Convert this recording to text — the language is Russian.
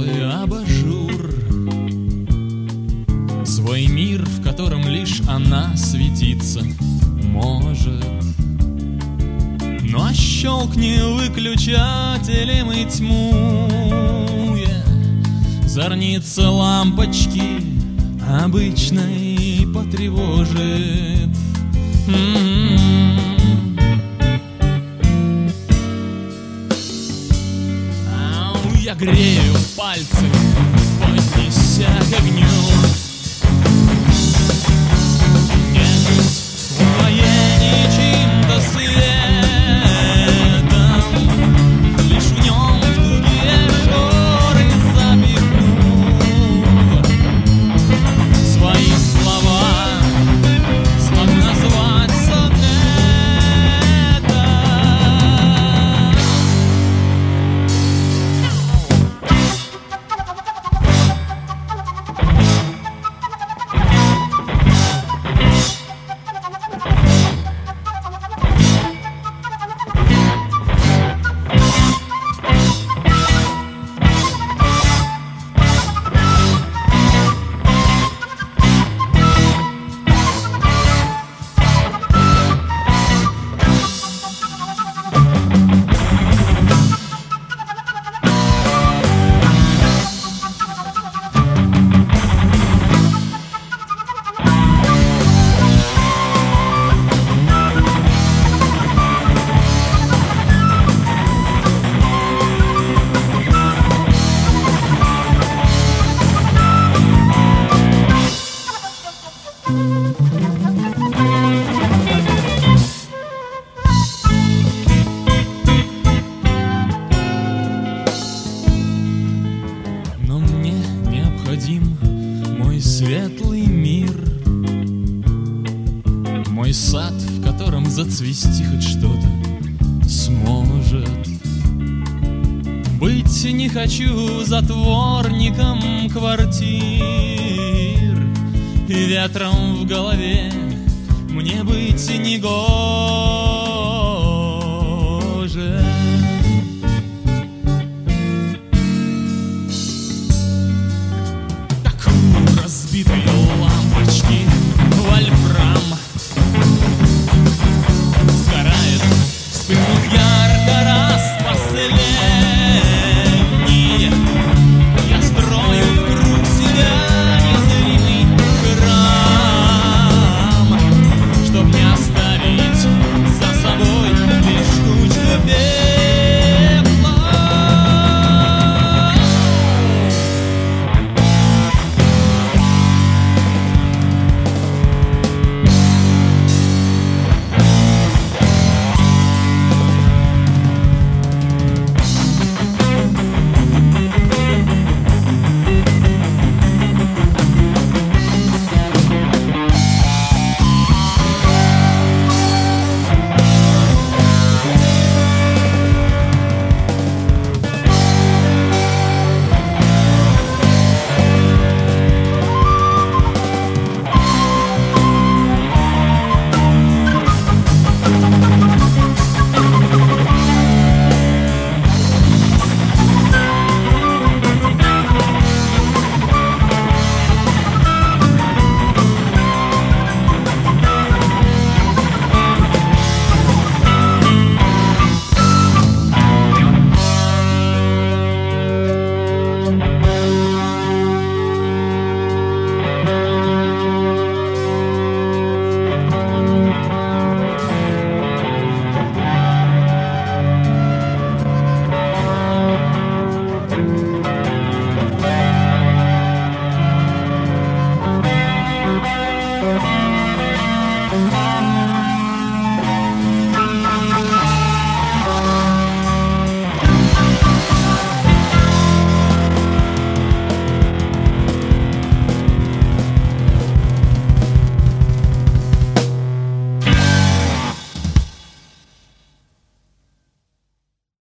свой абажур, свой мир, в котором лишь она светиться может. Ну а щелкни выключателем и тьмуя зорница лампочки обычной потревожит. Я грею пальцы, поднеся к огню. Нежность удвоение чьим-то светом, лишь в нем в тугие шоры запихну свои слова, смог назвать сонетом. Но мне необходим мой светлый мир, мой сад, в котором зацвести хоть что-то сможет. Быть не хочу затворником квартир, и ветром в голове мне быть не гоже. Как у разбитой лампочки